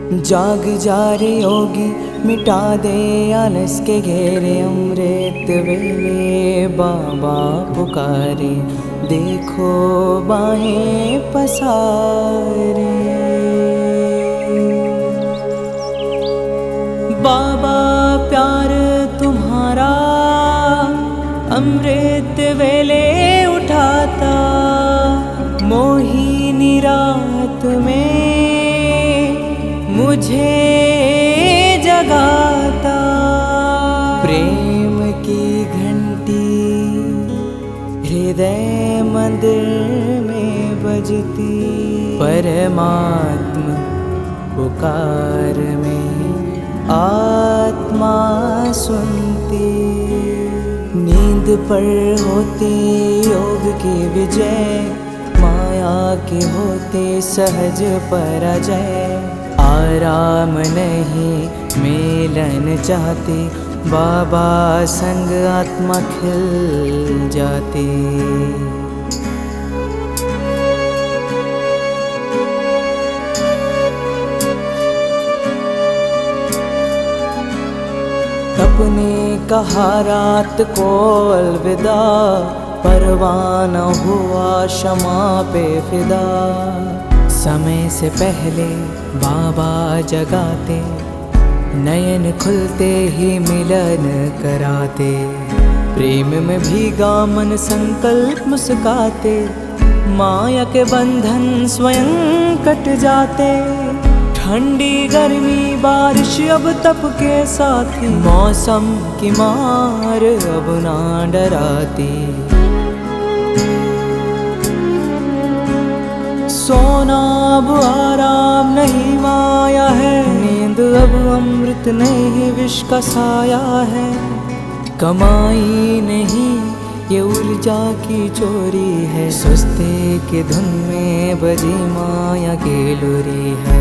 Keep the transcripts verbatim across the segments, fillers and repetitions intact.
जाग जा रे योगी, मिटा दे आलस के घेरे। अमृत वेले बाबा पुकारे, देखो बाहें पसारे। बाबा प्यार तुम्हारा अमृत वेले उठाता, मोहिनी रात में मुझे जगाता। प्रेम की घंटी हृदय मंदिर में बजती, परमात्मा पुकार में आत्मा सुनती। नींद पर होती योग की विजय, माया के होते सहज पराजय। आराम नहीं मिलन चाहती, बाबा संग आत्मा खिल जाती। अपने कहा रात को अलविदा, परवाना हुआ क्षमा पे फिदा। समय से पहले बाबा जगाते, नयन खुलते ही मिलन कराते। प्रेम में भीगा मन संकल्प मुस्काते, माया के बंधन स्वयं कट जाते। ठंडी गर्मी बारिश अब तप के साथी, मौसम की मार अब ना डराती। सोना अब आराम नहीं माया है, नींद अब अमृत नहीं विष का साया है। कमाई नहीं ये ऊर्जा की चोरी है, सुस्ती की धुन में बजी माया की लोरी है।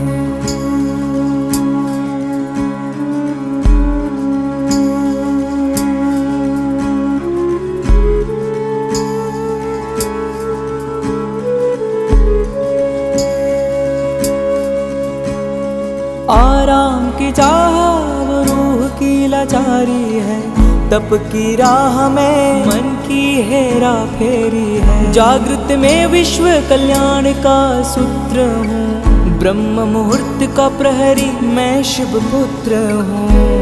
आराम की चाह वो रूह की लाचारी है, तप की राह में मन की हेरा फेरी है। जागृत में विश्व कल्याण का सूत्र हूँ, ब्रह्म मुहूर्त का प्रहरी मैं शिव पुत्र हूँ।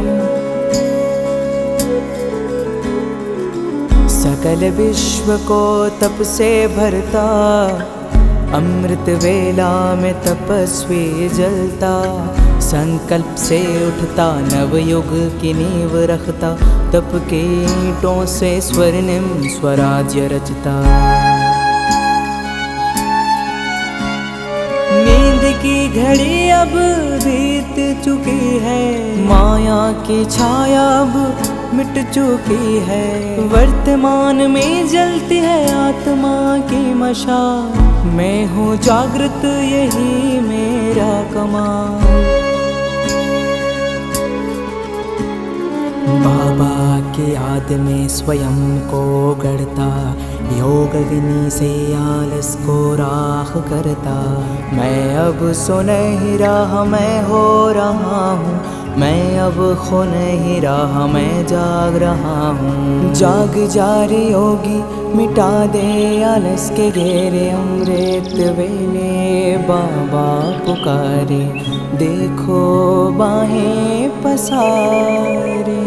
सकल विश्व को तप से भरता, अमृत वेला में तपस्वी जलता। संकल्प से उठता नवयुग की नींव रखता, तप के ईंटों से स्वर्णिम स्वराज्य रचता। नींद की घड़ी अब बीत चुकी है, माया की छाया अब मिट चुकी है। वर्तमान में जलती है आत्मा की मशाल, मैं हूँ जागृत यही मेरा कमाल। बाबा की याद में स्वयं को गढ़ता, योग अग्नि से आलस को राख करता। मैं अब सो नहीं रहा मैं हो रहा हूँ, मैं अब खो नहीं रहा मैं जाग रहा हूँ। जाग जा रे योगी, मिटा दे आलस के घेरे। अमृत वेले बाबा पुकारे, देखो बाहें पसारे।